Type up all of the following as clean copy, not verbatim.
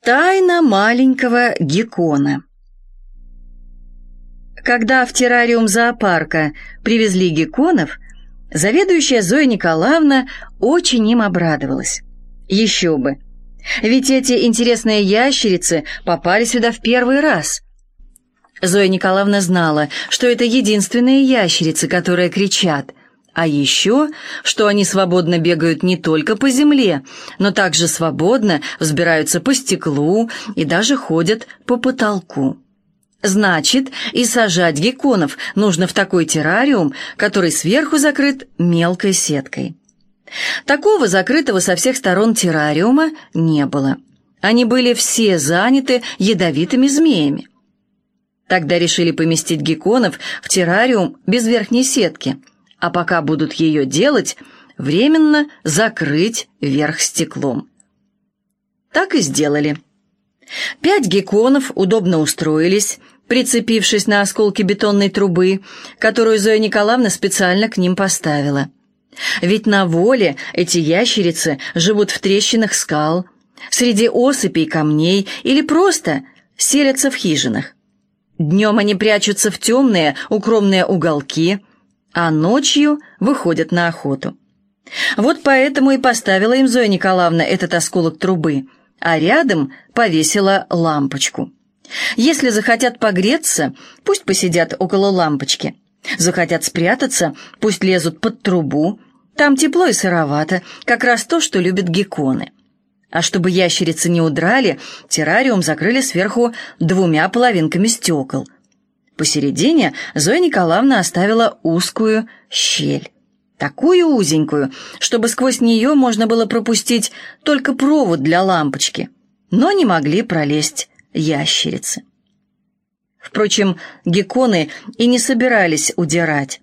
Тайна маленького геккона. Когда в террариум зоопарка привезли гекконов, заведующая Зоя Николаевна очень им обрадовалась. Еще бы! Ведь эти интересные ящерицы попали сюда в первый раз. Зоя Николаевна знала, что это единственные ящерицы, которые кричат, а еще, что они свободно бегают не только по земле, но также свободно взбираются по стеклу и даже ходят по потолку. Значит, и сажать гекконов нужно в такой террариум, который сверху закрыт мелкой сеткой. Такого закрытого со всех сторон террариума не было. Они были все заняты ядовитыми змеями. Тогда решили поместить гекконов в террариум без верхней сетки, а пока будут ее делать, временно закрыть верх стеклом. Так и сделали. 5 гекконов удобно устроились, прицепившись на осколки бетонной трубы, которую Зоя Николаевна специально к ним поставила. Ведь на воле эти ящерицы живут в трещинах скал, среди осыпей камней или просто селятся в хижинах. Днем они прячутся в темные укромные уголки, а ночью выходят на охоту. Вот поэтому и поставила им Зоя Николаевна этот осколок трубы, а рядом повесила лампочку. Если захотят погреться, пусть посидят около лампочки. Захотят спрятаться, пусть лезут под трубу. Там тепло и сыровато, как раз то, что любят гекконы. А чтобы ящерицы не удрали, террариум закрыли сверху 2 половинками стекол. Посередине Зоя Николаевна оставила узкую щель. Такую узенькую, чтобы сквозь нее можно было пропустить только провод для лампочки, но не могли пролезть ящерицы. Впрочем, гекконы и не собирались удирать.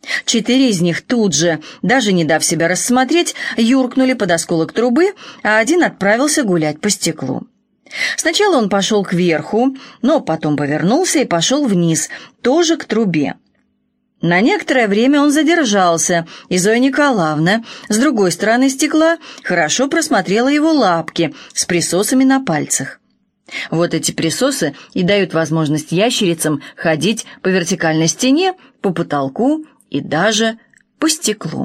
4 из них тут же, даже не дав себя рассмотреть, юркнули под осколок трубы, а один отправился гулять по стеклу. Сначала он пошел кверху, но потом повернулся и пошел вниз, тоже к трубе. На некоторое время он задержался, и Зоя Николаевна с другой стороны стекла хорошо просмотрела его лапки с присосами на пальцах. Вот эти присосы и дают возможность ящерицам ходить по вертикальной стене, по потолку и даже по стеклу.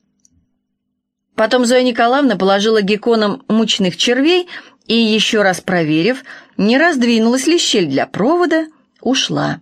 Потом Зоя Николаевна положила гекконам мучных червей и, еще раз проверив, не раздвинулась ли щель для провода, ушла.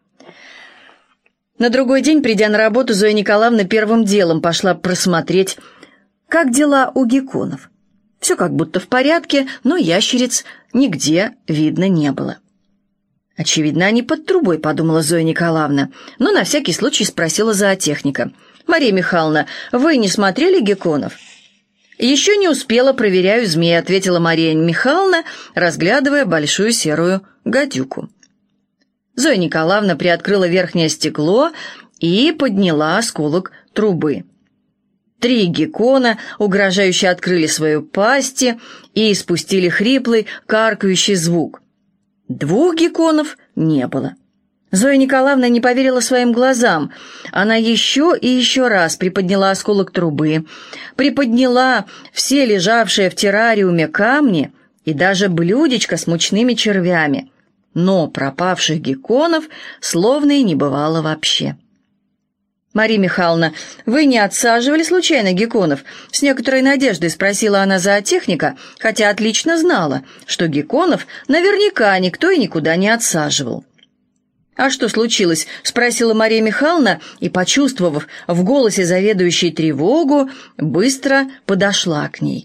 На другой день, придя на работу, Зоя Николаевна первым делом пошла просмотреть, как дела у гекконов. Все как будто в порядке, но ящериц нигде видно не было. «Очевидно, они под трубой», — подумала Зоя Николаевна, но на всякий случай спросила зоотехника. «Мария Михайловна, вы не смотрели гекконов?» «Еще не успела, проверяю змей», — ответила Мария Михайловна, разглядывая большую серую гадюку. Зоя Николаевна приоткрыла верхнее стекло и подняла осколок трубы. 3 геккона угрожающе открыли свои пасти и испустили хриплый, каркающий звук. 2 гекконов не было. Зоя Николаевна не поверила своим глазам. Она еще и еще раз приподняла осколок трубы, приподняла все лежавшие в террариуме камни и даже блюдечко с мучными червями. Но пропавших гекконов словно и не бывало вообще. «Мария Михайловна, вы не отсаживали случайно гекконов?» С некоторой надеждой спросила она зоотехника, хотя отлично знала, что гекконов наверняка никто и никуда не отсаживал. «А что случилось?» — спросила Мария Михайловна и, почувствовав в голосе заведующей тревогу, быстро подошла к ней.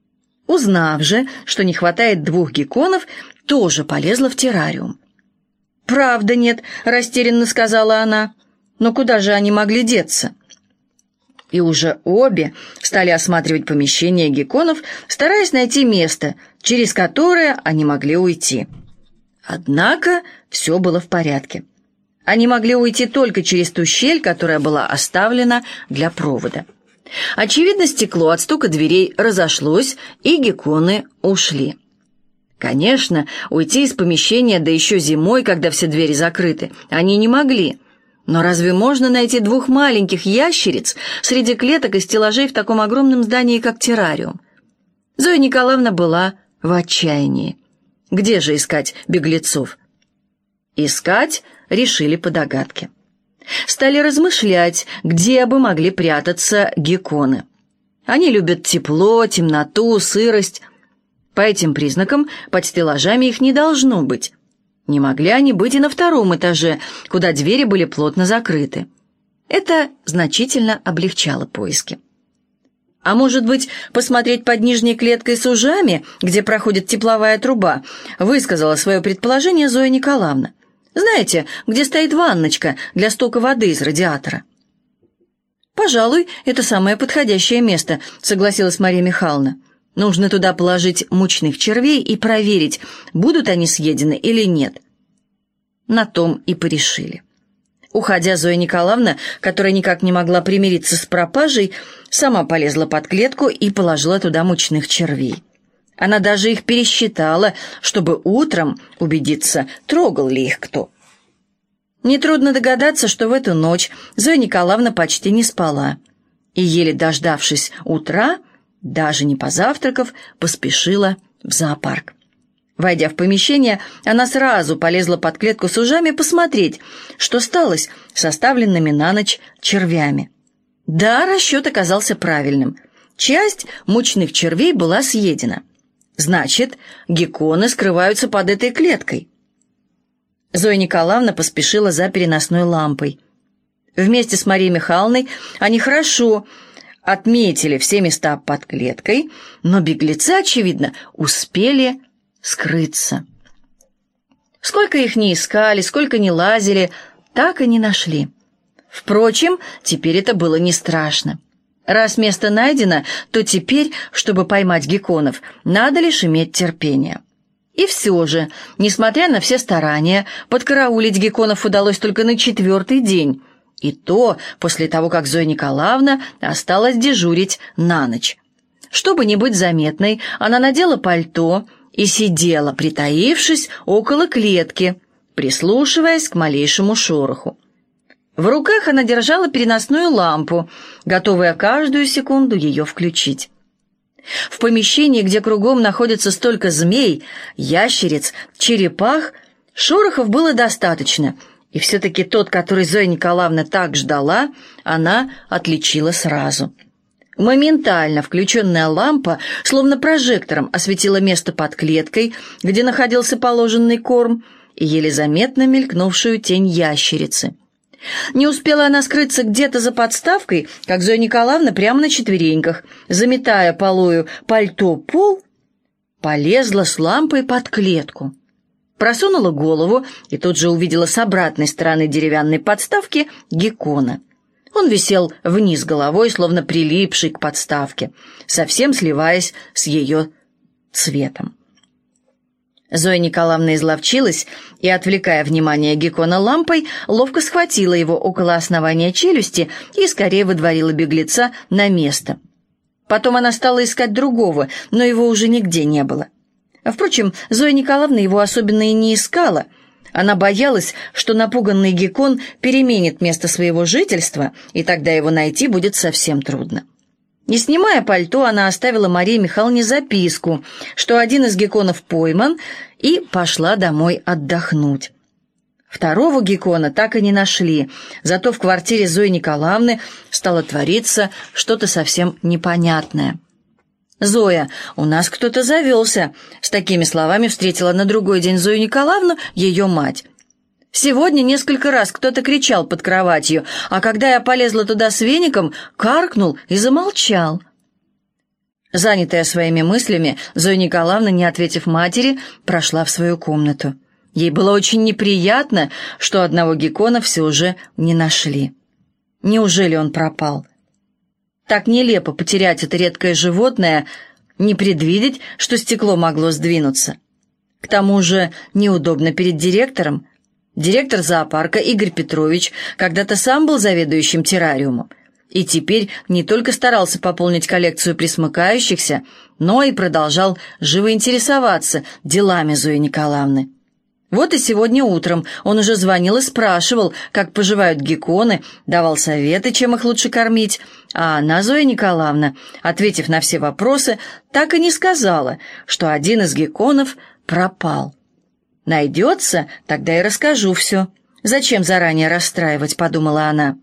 Узнав же, что не хватает 2 гекконов, тоже полезла в террариум. «Правда нет», — растерянно сказала она. «Но куда же они могли деться?» И уже обе стали осматривать помещение гекконов, стараясь найти место, через которое они могли уйти. Однако все было в порядке. Они могли уйти только через ту щель, которая была оставлена для провода. Очевидно, стекло от стука дверей разошлось, и гекконы ушли. Конечно, уйти из помещения, да еще зимой, когда все двери закрыты, они не могли. Но разве можно найти 2 маленьких ящериц среди клеток и стеллажей в таком огромном здании, как террариум? Зоя Николаевна была в отчаянии. Где же искать беглецов? Искать решили по догадке. Стали размышлять, где бы могли прятаться гекконы. Они любят тепло, темноту, сырость. По этим признакам под стеллажами их не должно быть. Не могли они быть и на втором этаже, куда двери были плотно закрыты. Это значительно облегчало поиски. А может быть, посмотреть под нижней клеткой с ужами, где проходит тепловая труба, высказала свое предположение Зоя Николаевна. Знаете, где стоит ванночка для стока воды из радиатора? «Пожалуй, это самое подходящее место», — согласилась Мария Михайловна. «Нужно туда положить мучных червей и проверить, будут они съедены или нет». На том и порешили. Уходя, Зоя Николаевна, которая никак не могла примириться с пропажей, сама полезла под клетку и положила туда мучных червей. Она даже их пересчитала, чтобы утром убедиться, трогал ли их кто. Нетрудно догадаться, что в эту ночь Зоя Николаевна почти не спала и, еле дождавшись утра, даже не позавтракав, поспешила в зоопарк. Войдя в помещение, она сразу полезла под клетку с ужами посмотреть, что сталось с оставленными на ночь червями. Да, расчет оказался правильным. Часть мучных червей была съедена. Значит, гекконы скрываются под этой клеткой. Зоя Николаевна поспешила за переносной лампой. Вместе с Марией Михайловной они хорошо отметили все места под клеткой, но беглецы, очевидно, успели скрыться. Сколько их ни искали, сколько ни лазили, так и не нашли. Впрочем, теперь это было не страшно. Раз место найдено, то теперь, чтобы поймать гекконов, надо лишь иметь терпение. И все же, несмотря на все старания, подкараулить гекконов удалось только на 4-й день, и то после того, как Зоя Николаевна осталась дежурить на ночь. Чтобы не быть заметной, она надела пальто и сидела, притаившись около клетки, прислушиваясь к малейшему шороху. В руках она держала переносную лампу, готовая каждую секунду ее включить. В помещении, где кругом находится столько змей, ящериц, черепах, шорохов было достаточно, и все-таки тот, который Зоя Николаевна так ждала, она отличила сразу. Моментально включенная лампа, словно прожектором, осветила место под клеткой, где находился положенный корм, и еле заметно мелькнувшую тень ящерицы. Не успела она скрыться где-то за подставкой, как Зоя Николаевна прямо на четвереньках, заметая полою пальто пол, полезла с лампой под клетку. Просунула голову и тут же увидела с обратной стороны деревянной подставки геккона. Он висел вниз головой, словно прилипший к подставке, совсем сливаясь с ее цветом. Зоя Николаевна изловчилась и, отвлекая внимание геккона лампой, ловко схватила его около основания челюсти и скорее выдворила беглеца на место. Потом она стала искать другого, но его уже нигде не было. Впрочем, Зоя Николаевна его особенно и не искала. Она боялась, что напуганный геккон переменит место своего жительства, и тогда его найти будет совсем трудно. Не снимая пальто, она оставила Марии Михайловне записку, что один из гекконов пойман, и пошла домой отдохнуть. Второго геккона так и не нашли, зато в квартире Зои Николаевны стало твориться что-то совсем непонятное. «Зоя, у нас кто-то завелся», — с такими словами встретила на другой день Зою Николаевну ее мать. «Сегодня несколько раз кто-то кричал под кроватью, а когда я полезла туда с веником, каркнул и замолчал». Занятая своими мыслями, Зоя Николаевна, не ответив матери, прошла в свою комнату. Ей было очень неприятно, что одного геккона все же не нашли. Неужели он пропал? Так нелепо потерять это редкое животное, не предвидеть, что стекло могло сдвинуться. К тому же неудобно перед директором. Директор зоопарка Игорь Петрович когда-то сам был заведующим террариумом и теперь не только старался пополнить коллекцию пресмыкающихся, но и продолжал живо интересоваться делами Зои Николаевны. Вот и сегодня утром он уже звонил и спрашивал, как поживают гекконы, давал советы, чем их лучше кормить, а она, Зоя Николаевна, ответив на все вопросы, так и не сказала, что один из гекконов пропал. Найдется, тогда и расскажу все. Зачем заранее расстраивать, подумала она.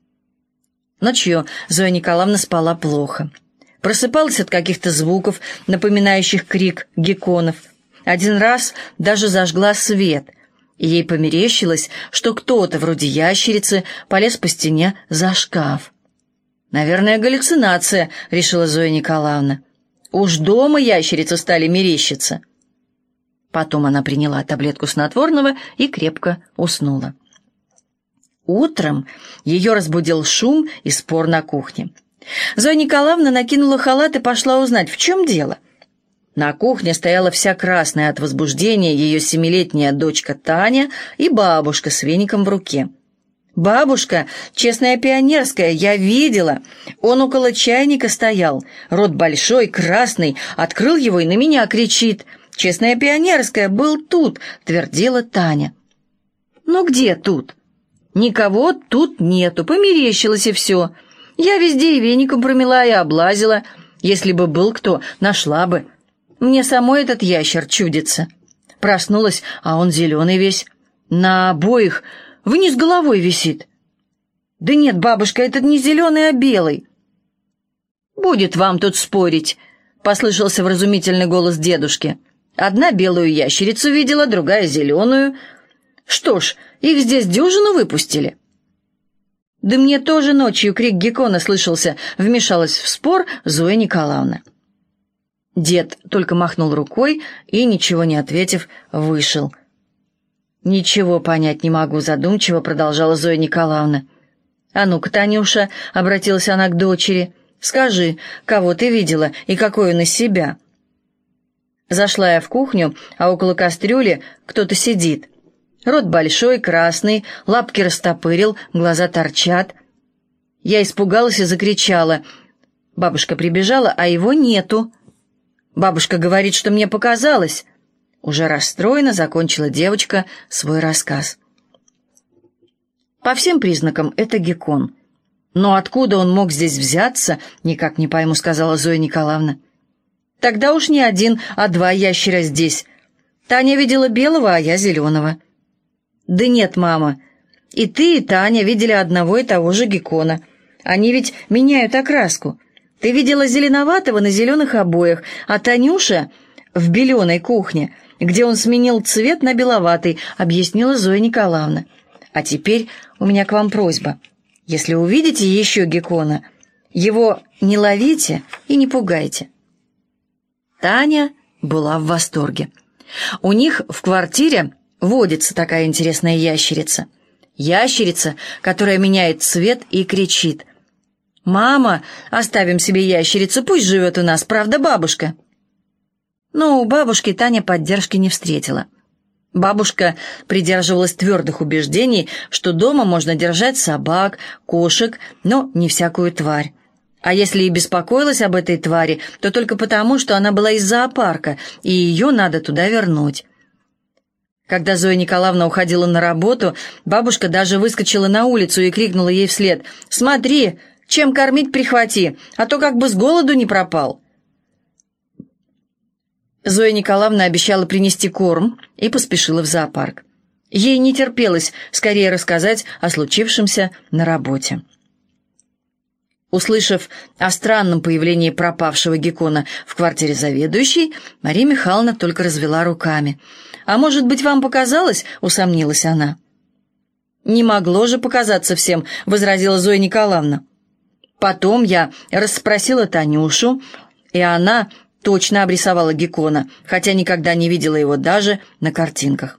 Ночью Зоя Николаевна спала плохо. Просыпалась от каких-то звуков, напоминающих крик гекконов. Один раз даже зажгла свет, и ей померещилось, что кто-то вроде ящерицы полез по стене за шкаф. «Наверное, галлюцинация», — решила Зоя Николаевна. «Уж дома ящерицы стали мерещиться». Потом она приняла таблетку снотворного и крепко уснула. Утром ее разбудил шум и спор на кухне. Зоя Николаевна накинула халат и пошла узнать, в чем дело. На кухне стояла вся красная от возбуждения ее 7-летняя дочка Таня и бабушка с веником в руке. «Бабушка, честная пионерская, я видела. Он около чайника стоял, рот большой, красный, открыл его и на меня кричит. Честная пионерская, был тут», — твердила Таня. «Ну где тут?» «Никого тут нету, померещилось и все. Я везде и веником промела, и облазила. Если бы был кто, нашла бы. Мне самой этот ящер чудится». Проснулась, а он зеленый весь. На обоих вниз головой висит. «Да нет, бабушка, этот не зеленый, а белый». «Будет вам тут спорить», — послышался вразумительный голос дедушки. «Одна белую ящерицу видела, другая зеленую. Что ж, их здесь дюжину выпустили». «Да мне тоже ночью крик геккона слышался», — вмешалась в спор Зоя Николаевна. Дед только махнул рукой и, ничего не ответив, вышел. «Ничего понять не могу», — задумчиво продолжала Зоя Николаевна. «А ну-ка, Танюша», — обратилась она к дочери, — «скажи, кого ты видела и какой он из себя?» Зашла я в кухню, а около кастрюли кто-то сидит. Рот большой, красный, лапки растопырил, глаза торчат. Я испугалась и закричала. Бабушка прибежала, а его нету. Бабушка говорит, что мне показалось. Уже расстроенно закончила девочка свой рассказ. По всем признакам это геккон. Но откуда он мог здесь взяться, никак не пойму, сказала Зоя Николаевна. Тогда уж не один, а 2 ящера здесь. Таня видела белого, а я зеленого. «Да нет, мама, и ты, и Таня видели одного и того же геккона. Они ведь меняют окраску. Ты видела зеленоватого на зеленых обоях, а Танюша в беленой кухне, где он сменил цвет на беловатый», — объяснила Зоя Николаевна. «А теперь у меня к вам просьба. Если увидите еще геккона, его не ловите и не пугайте». Таня была в восторге. У них в квартире водится такая интересная ящерица. Ящерица, которая меняет цвет и кричит. «Мама, оставим себе ящерицу, пусть живет у нас, правда, бабушка?» Но у бабушки Таня поддержки не встретила. Бабушка придерживалась твердых убеждений, что дома можно держать собак, кошек, но не всякую тварь. А если и беспокоилась об этой твари, то только потому, что она была из зоопарка, и ее надо туда вернуть. Когда Зоя Николаевна уходила на работу, бабушка даже выскочила на улицу и крикнула ей вслед: «Смотри, чем кормить прихвати, а то как бы с голоду не пропал». Зоя Николаевна обещала принести корм и поспешила в зоопарк. Ей не терпелось скорее рассказать о случившемся на работе. Услышав о странном появлении пропавшего геккона в квартире заведующей, Мария Михайловна только развела руками. «А может быть, вам показалось?» — усомнилась она. «Не могло же показаться всем», — возразила Зоя Николаевна. «Потом я расспросила Танюшу, и она точно обрисовала геккона, хотя никогда не видела его даже на картинках».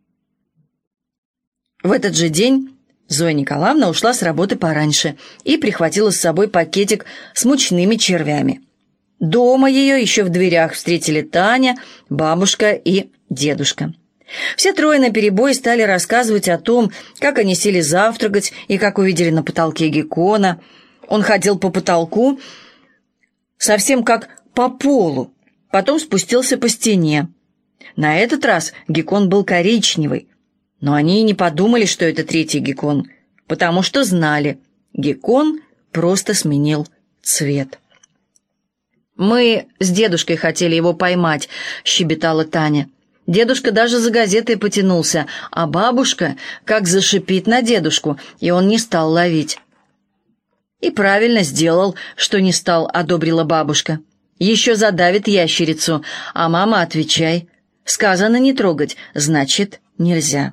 В этот же день Зоя Николаевна ушла с работы пораньше и прихватила с собой пакетик с мучными червями. Дома ее еще в дверях встретили Таня, бабушка и дедушка. Все трое наперебой стали рассказывать о том, как они сели завтракать и как увидели на потолке геккона. Он ходил по потолку совсем как по полу, потом спустился по стене. На этот раз геккон был коричневый, но они и не подумали, что это третий геккон, потому что знали, геккон просто сменил цвет. «Мы с дедушкой хотели его поймать», — щебетала Таня. Дедушка даже за газетой потянулся, а бабушка как зашипит на дедушку, и он не стал ловить. «И правильно сделал, что не стал», — одобрила бабушка. «Еще задавит ящерицу, а мама, отвечай. Сказано не трогать, значит, нельзя».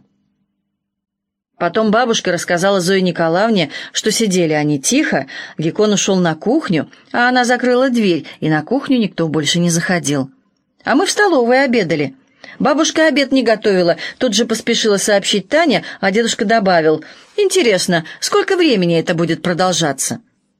Потом бабушка рассказала Зое Николаевне, что сидели они тихо, Геккон ушел на кухню, а она закрыла дверь, и на кухню никто больше не заходил. «А мы в столовой обедали. Бабушка обед не готовила», тут же поспешила сообщить Таня, а дедушка добавил: «Интересно, сколько времени это будет продолжаться?»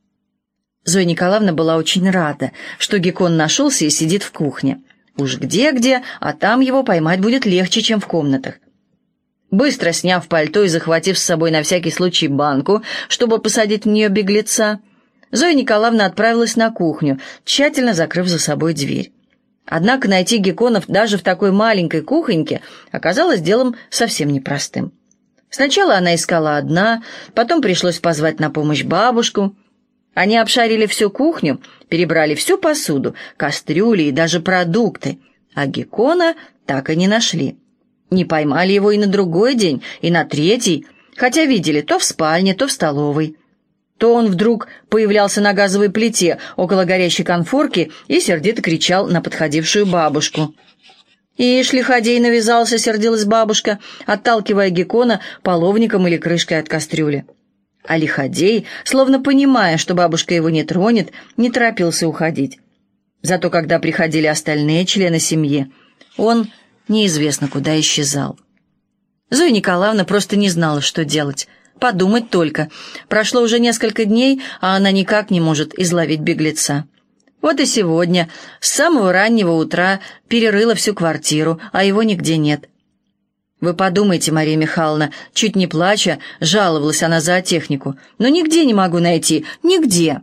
Зоя Николаевна была очень рада, что Геккон нашелся и сидит в кухне. Уж где-где, а там его поймать будет легче, чем в комнатах. Быстро сняв пальто и захватив с собой на всякий случай банку, чтобы посадить в нее беглеца, Зоя Николаевна отправилась на кухню, тщательно закрыв за собой дверь. Однако найти Гекконов даже в такой маленькой кухоньке оказалось делом совсем непростым. Сначала она искала одна, потом пришлось позвать на помощь бабушку. Они обшарили всю кухню, перебрали всю посуду, кастрюли и даже продукты, а Геккона так и не нашли. Не поймали его и на другой день, и на третий, хотя видели то в спальне, то в столовой. То он вдруг появлялся на газовой плите около горящей конфорки и сердито кричал на подходившую бабушку. «Ишь, лиходей навязался», — сердилась бабушка, отталкивая Геккона половником или крышкой от кастрюли. А лиходей, словно понимая, что бабушка его не тронет, не торопился уходить. Зато когда приходили остальные члены семьи, он неизвестно куда исчезал. Зоя Николаевна просто не знала, что делать. Подумать только. Прошло уже несколько дней, а она никак не может изловить беглеца. Вот и сегодня, с самого раннего утра, перерыла всю квартиру, а его нигде нет. «Вы подумайте, Мария Михайловна», чуть не плача, жаловалась она зоотехнику. «Но нигде не могу найти, нигде».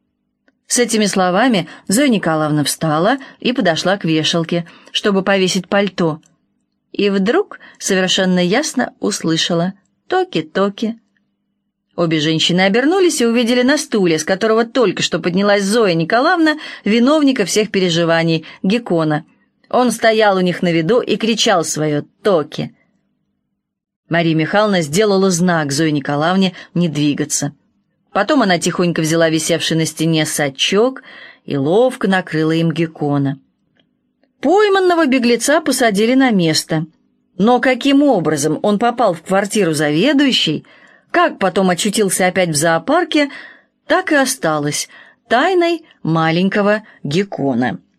С этими словами Зоя Николаевна встала и подошла к вешалке, чтобы повесить пальто. И вдруг совершенно ясно услышала: «Токи-токи». Обе женщины обернулись и увидели на стуле, с которого только что поднялась Зоя Николаевна, виновника всех переживаний, Геккона. Он стоял у них на виду и кричал свое «Токи». Мария Михайловна сделала знак Зое Николаевне не двигаться. Потом она тихонько взяла висевший на стене сачок и ловко накрыла им Геккона. Пойманного беглеца посадили на место. Но каким образом он попал в квартиру заведующей, как потом очутился опять в зоопарке, так и осталось тайной маленького Геккона.